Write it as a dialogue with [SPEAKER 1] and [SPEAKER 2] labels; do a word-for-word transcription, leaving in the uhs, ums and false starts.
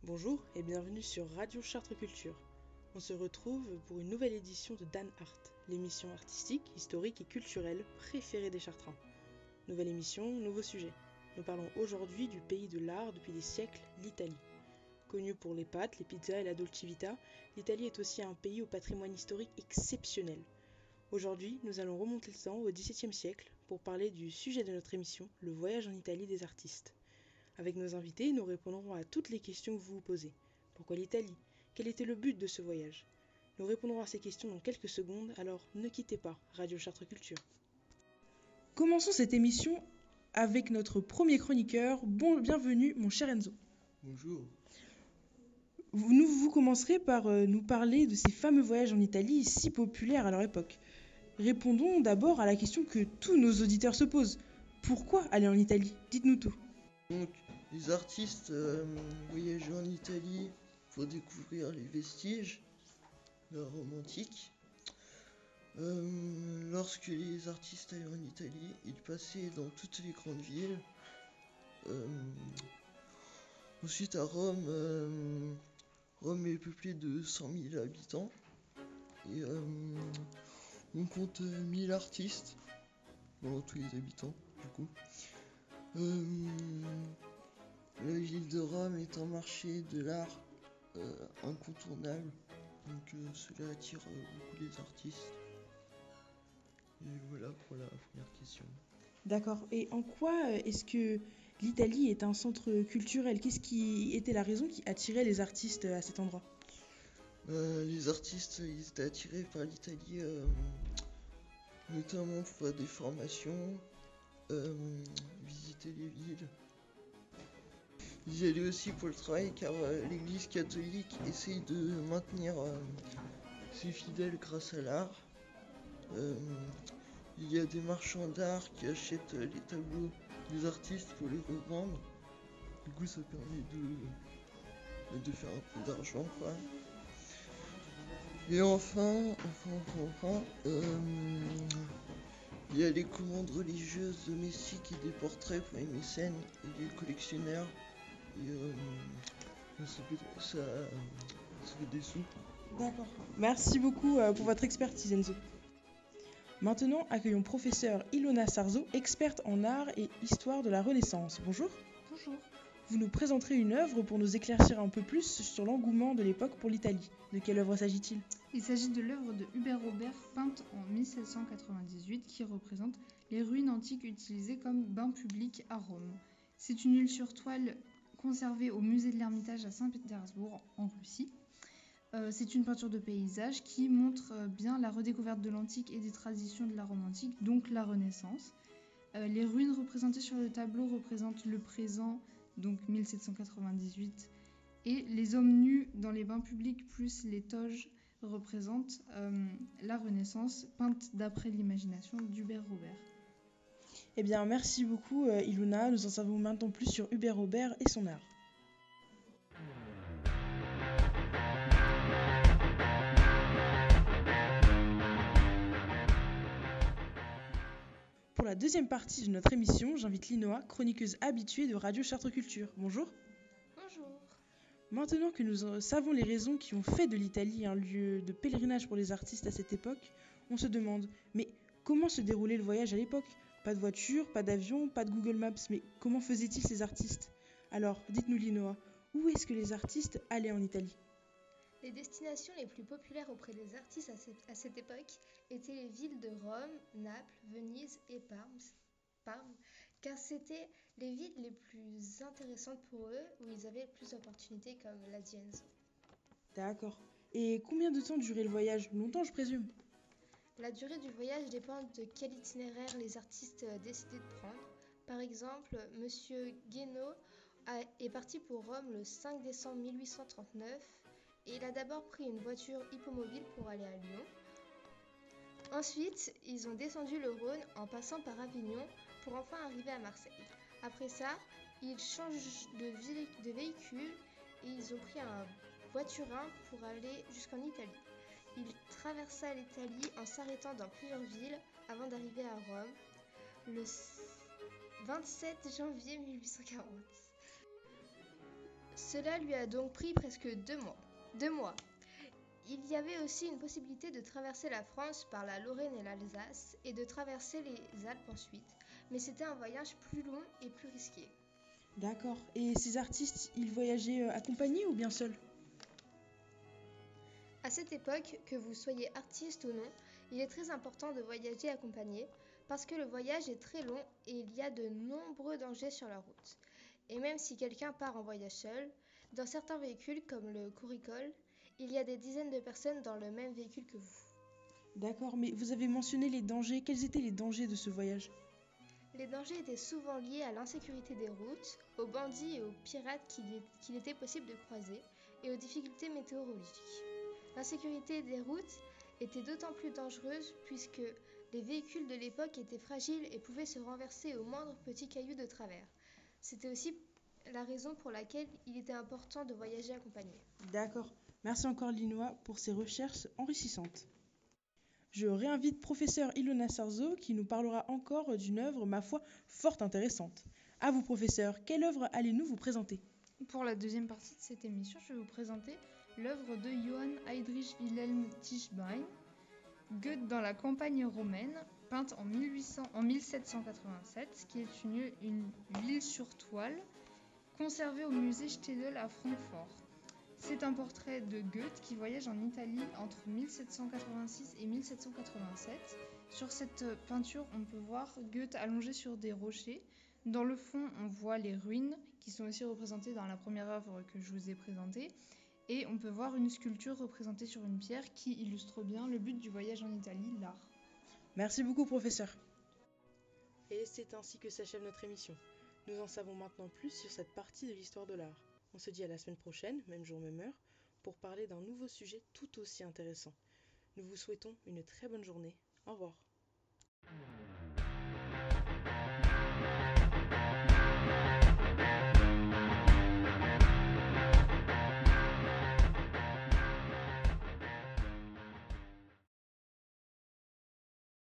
[SPEAKER 1] Bonjour et bienvenue sur Radio Chartres Culture. On se retrouve pour une nouvelle édition de Dan Art, l'émission artistique, historique et culturelle préférée des Chartrins. Nouvelle émission, nouveau sujet. Nous parlons aujourd'hui du pays de l'art depuis des siècles, l'Italie. Connue pour les pâtes, les pizzas et la dolce vita, l'Italie est aussi un pays au patrimoine historique exceptionnel. Aujourd'hui, nous allons remonter le temps au dix-septième siècle pour parler du sujet de notre émission, le voyage en Italie des artistes. Avec nos invités, nous répondrons à toutes les questions que vous vous posez. Pourquoi l'Italie ? Quel était le but de ce voyage ? Nous répondrons à ces questions dans quelques secondes, alors ne quittez pas Radio Chartres Culture. Commençons cette émission avec notre premier chroniqueur. Bon, bienvenue mon cher Enzo.
[SPEAKER 2] Bonjour.
[SPEAKER 1] Vous, vous commencerez par euh, nous parler de ces fameux voyages en Italie si populaires à leur époque. Répondons d'abord à la question que tous nos auditeurs se posent. Pourquoi aller en Italie ? Dites-nous tout.
[SPEAKER 2] Donc, les artistes euh, voyageaient en Italie pour découvrir les vestiges de la Rome antique. Euh, lorsque les artistes allaient en Italie, ils passaient dans toutes les grandes villes. Euh, ensuite, à Rome, euh, Rome est peuplée de cent mille habitants. Et euh, on compte mille artistes dans tous les habitants, du coup. Euh, La ville de Rome est un marché de l'art euh, incontournable, donc euh, cela attire euh, beaucoup les artistes. Et voilà pour la première question.
[SPEAKER 1] D'accord. Et en quoi est-ce que l'Italie est un centre culturel ? Qu'est-ce qui était la raison qui attirait les artistes à cet endroit ?
[SPEAKER 2] Euh, les artistes ils étaient attirés par l'Italie, euh, notamment pour des formations, euh, visiter les villes. Ils y allaient aussi pour le travail car euh, l'église catholique essaye de maintenir euh, ses fidèles grâce à l'art. Euh, il y a des marchands d'art qui achètent euh, les tableaux des artistes pour les revendre. Du coup ça permet de, de faire un peu d'argent quoi. Et enfin, enfin, enfin, enfin, euh, il y a les commandes religieuses domestiques et des portraits pour les mécènes et les collectionneurs. Et euh, ça, fait, ça, ça fait des sous.
[SPEAKER 1] D'accord. Merci beaucoup euh, pour votre expertise, Enzo. Maintenant, accueillons professeur Ilona Sarzo, experte en art et histoire de la Renaissance. Bonjour.
[SPEAKER 3] Bonjour.
[SPEAKER 1] Vous nous présenterez une œuvre pour nous éclaircir un peu plus sur l'engouement de l'époque pour l'Italie. De quelle œuvre s'agit-il ?
[SPEAKER 3] Il s'agit de l'œuvre de Hubert Robert, peinte en mille sept cent quatre-vingt-dix-huit, qui représente les ruines antiques utilisées comme bains publics à Rome. C'est une huile sur toile conservée au musée de l'Ermitage à Saint-Pétersbourg, en Russie. Euh, c'est une peinture de paysage qui montre bien la redécouverte de l'antique et des traditions de la Rome antique, donc la Renaissance. Euh, les ruines représentées sur le tableau représentent le présent, donc mille sept cent quatre-vingt-dix-huit, et les hommes nus dans les bains publics plus les toges représentent euh, la Renaissance, peinte d'après l'imagination d'Hubert Robert.
[SPEAKER 1] Eh bien, merci beaucoup euh, Ilona, nous en savons maintenant plus sur Hubert Robert et son art. Pour la deuxième partie de notre émission, j'invite Linoa, chroniqueuse habituée de Radio Chartres Culture. Bonjour.
[SPEAKER 4] Bonjour.
[SPEAKER 1] Maintenant que nous savons les raisons qui ont fait de l'Italie un lieu de pèlerinage pour les artistes à cette époque, on se demande, mais comment se déroulait le voyage à l'époque ? Pas de voiture, pas d'avion, pas de Google Maps, mais comment faisaient-ils ces artistes ? Alors, dites-nous Linoa, où est-ce que les artistes allaient en Italie ?
[SPEAKER 4] Les destinations les plus populaires auprès des artistes à cette, à cette époque étaient les villes de Rome, Naples, Venise et Parme, Parme, car c'étaient les villes les plus intéressantes pour eux, où ils avaient plus d'opportunités, comme l'a dit Enzo.
[SPEAKER 1] D'accord. Et combien de temps durait le voyage ? Longtemps, je présume ?
[SPEAKER 4] La durée du voyage dépend de quel itinéraire les artistes décidaient de prendre. Par exemple, Monsieur Guénaud a, est parti pour Rome le cinq décembre mille huit cent trente-neuf et il a d'abord pris une voiture hippomobile pour aller à Lyon. Ensuite, ils ont descendu le Rhône en passant par Avignon pour enfin arriver à Marseille. Après ça, ils changent de, vé- de véhicule et ils ont pris un voiturin pour aller jusqu'en Italie. Il traversa l'Italie en s'arrêtant dans plusieurs villes avant d'arriver à Rome le vingt-sept janvier mille huit cent quarante. Cela lui a donc pris presque deux mois. Deux mois. Il y avait aussi une possibilité de traverser la France par la Lorraine et l'Alsace et de traverser les Alpes ensuite, mais c'était un voyage plus long et plus risqué.
[SPEAKER 1] D'accord. Et ces artistes, ils voyageaient euh, accompagnés ou bien seuls?
[SPEAKER 4] À cette époque, que vous soyez artiste ou non, il est très important de voyager accompagné parce que le voyage est très long et il y a de nombreux dangers sur la route. Et même si quelqu'un part en voyage seul, dans certains véhicules comme le Couricole, il y a des dizaines de personnes dans le même véhicule que vous.
[SPEAKER 1] D'accord, mais vous avez mentionné les dangers. Quels étaient les dangers de ce voyage?
[SPEAKER 4] Les dangers étaient souvent liés à l'insécurité des routes, aux bandits et aux pirates qu'il qu'il était possible de croiser, et aux difficultés météorologiques. L'insécurité des routes était d'autant plus dangereuse puisque les véhicules de l'époque étaient fragiles et pouvaient se renverser au moindre petit caillou de travers. C'était aussi la raison pour laquelle il était important de voyager accompagné.
[SPEAKER 1] D'accord. Merci encore Linois pour ces recherches enrichissantes. Je réinvite professeur Ilona Sarzo qui nous parlera encore d'une œuvre, ma foi, fort intéressante. À vous professeur, quelle œuvre allez-nous vous présenter?
[SPEAKER 3] Pour la deuxième partie de cette émission, je vais vous présenter l'œuvre de Johann Heinrich Wilhelm Tischbein, Goethe dans la campagne romaine, peinte en, mille huit cents, en mille sept cent quatre-vingt-sept, qui est une, une huile sur toile conservée au musée Städel à Francfort. C'est un portrait de Goethe qui voyage en Italie entre mille sept cent quatre-vingt-six et mille sept cent quatre-vingt-sept. Sur cette peinture, on peut voir Goethe allongé sur des rochers. Dans le fond, on voit les ruines qui sont aussi représentées dans la première œuvre que je vous ai présentée. Et on peut voir une sculpture représentée sur une pierre qui illustre bien le but du voyage en Italie, l'art.
[SPEAKER 1] Merci beaucoup professeur. Et c'est ainsi que s'achève notre émission. Nous en savons maintenant plus sur cette partie de l'histoire de l'art. On se dit à la semaine prochaine, même jour, même heure, pour parler d'un nouveau sujet tout aussi intéressant. Nous vous souhaitons une très bonne journée. Au revoir.